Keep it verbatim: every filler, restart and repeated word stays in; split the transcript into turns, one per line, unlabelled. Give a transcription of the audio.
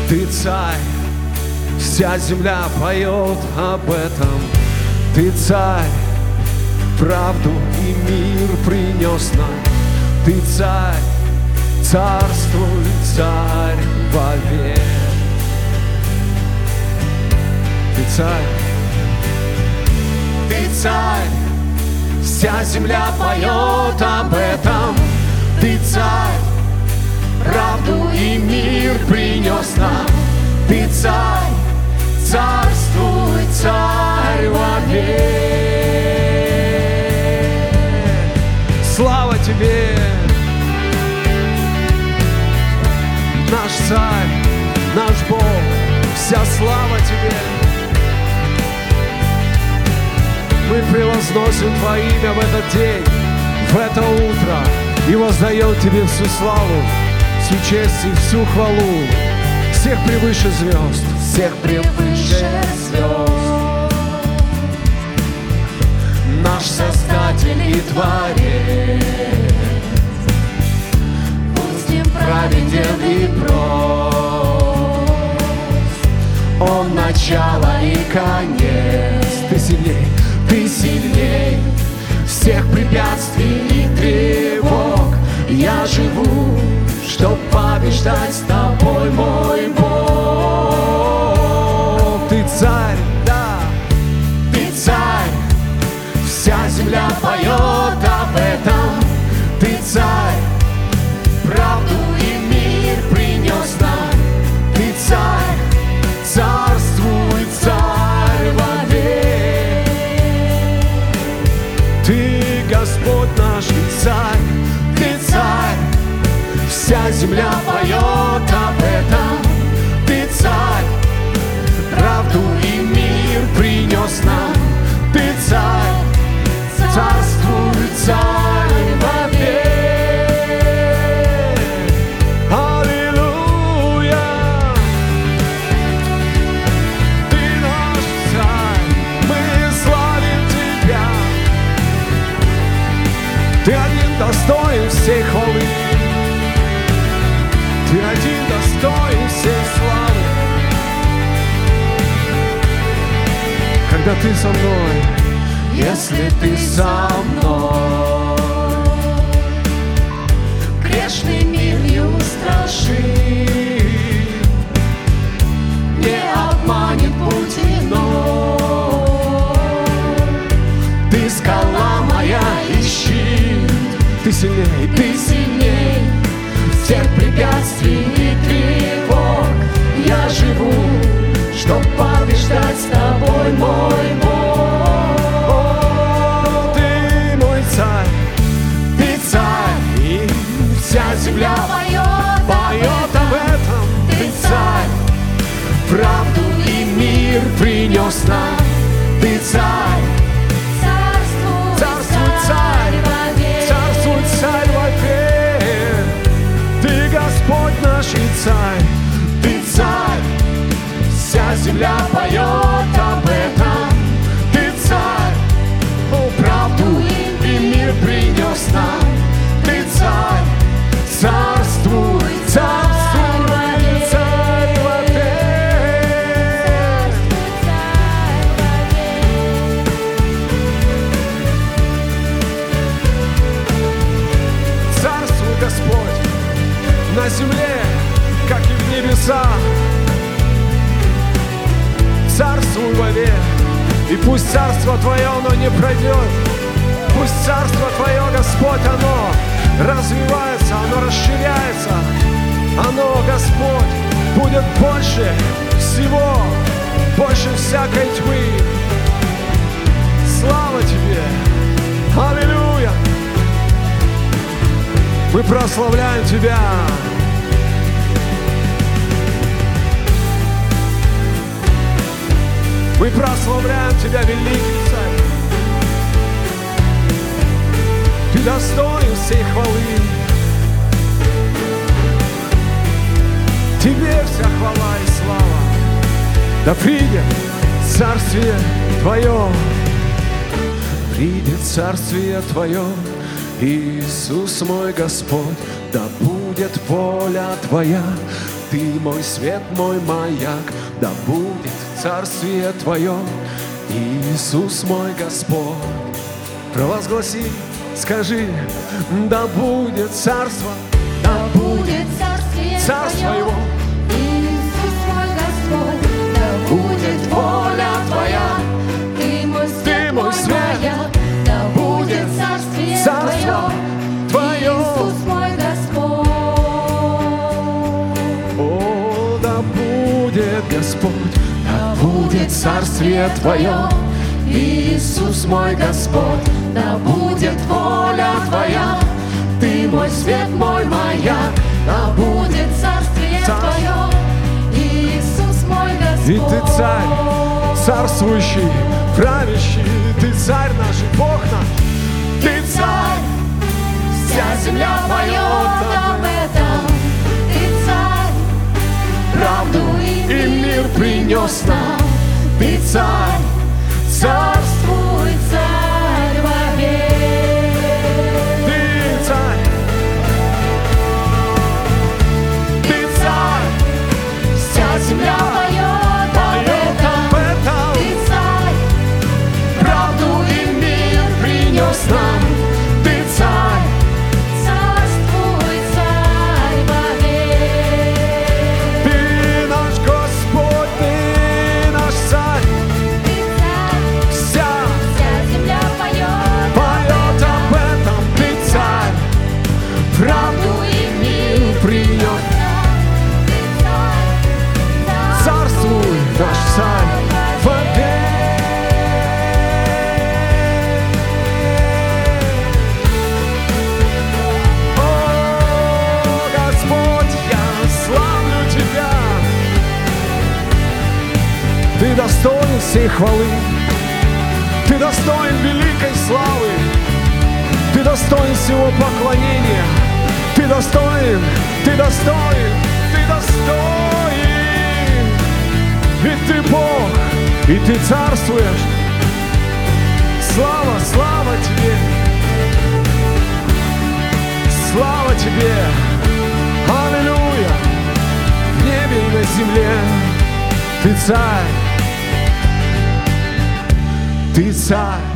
Ты царь, вся земля поет об этом. Ты царь, правду и мир принес нам. Ты царь, царствуй, царь вовек. Ты царь, ты царь, вся земля поет об этом. Ты царь, правду и мир принес нам. Ты царь, царствуй, царь вовек. Слава тебе, наш царь, наш Бог, вся слава тебе. Мы превозносим Твое имя в этот день, в это утро, и воздаем Тебе всю славу, всю честь и всю хвалу. Всех превыше звезд,
всех превыше звезд. Наш Создатель и Творец, будем праведен и прост. Он начало и конец.
Ты сильней,
Ты сильней всех препятствий и тревог. Я живу, чтоб побеждать с Тобой, мой Бог.
Ты царь, да,
Ты царь, вся земля поет об этом. Ты царь, правду и мир принес нам. Ты царь, царствуй, царь вовек.
Ты Господь наш, и царь,
Ты царь, вся земля поет об этом. Ты царь, правду и мир принес нам. Ты царь, царствуй, царь вовек.
аллилуйя. Ты наш царь, мы славим Тебя. Ты один достоин всей хвалы. Ты один достоин всей славы. Когда Ты со мной,
Если Ты со мной, грешный мир не устрашит, не обманет путь иной. Ты скала моя и щит.
Ты сильней,
Ты сильней всех препятствий и тревог. Я живу, чтоб побеждать с Тобой, мой Бог.
О, Ты мой царь,
Ты царь,
и
вся земля поет,
поет об этом.
Ты царь, правду и мир принес нам. Ты царь, царствуй,
Царствуй, царь,
вовек.
царствуй, царь вовек. Ты Господь наш и царь.
Ты царь, вся земля поет об этом. Ты царь,
О,
правду и мир принес нам. Ты царь, царствуй, царствуй, вовек.
царь вовек. Царствуй, Господь, на земле, как и в небесах. Царствуй вовек, и пусть царство Твое, оно не пройдет. Пусть царство Твое, Господь, оно развивается, оно расширяется. Оно, Господь, будет больше всего, больше всякой тьмы. Слава Тебе! Аллилуйя! Мы прославляем Тебя! Мы прославляем Тебя, великий Царь. Ты достоин всей хвалы. Тебе вся хвала и слава. Да придет царствие Твое. Придет царствие Твое, Иисус мой Господь. Да будет воля Твоя, Ты мой свет, мой маяк, да будет царствие Твое, Иисус мой Господь. Провозгласи, скажи, да будет царство,
Да будет царствие
царство
Твое,
Его,
Иисус мой Господь. Да будет воля Твоя, Ты мой свет,
мой
мой
свет.
маяк. Да будет царствие
Царство
Твое,
Твое.
Иисус мой Господь.
О, да будет Господь, да будет царствие Твое,
Иисус мой Господь. Да будет воля Твоя, Ты мой свет, мой маяк. Да будет царствие
Царство.
Твое, Иисус мой Господь.
И Ты царь, царствующий, правящий, Ты царь наш, и Бог наш.
Ты царь, вся земля поет об этом. Ты царь, правду и мир принес нам. Ты царь, царствуй, царь вовек.
Ты царь,
Ты царь, вся земля поет об этом.
об этом.
Ты царь, правду и мир принес нам. Ты царь, царствуй, царь вовек.
Ты наш Господь, Ты наш царь,
Ты царь,
вся
вся земля поет
поет об этом. Ты царь,
правду и мир
принес.
Ты царь,
Царствуй, наш царь, вовек. О, Господь, я славлю Тебя. Ты достоин всей хвалы, Ты достоин великой славы, Ты достоин всего поклонения, Ты достоин, Ты достоин, Ты достоин. И Ты Бог, и Ты царствуешь. Слава, слава Тебе, слава Тебе, аллилуйя. В небе и на земле Ты царь, Ты царь.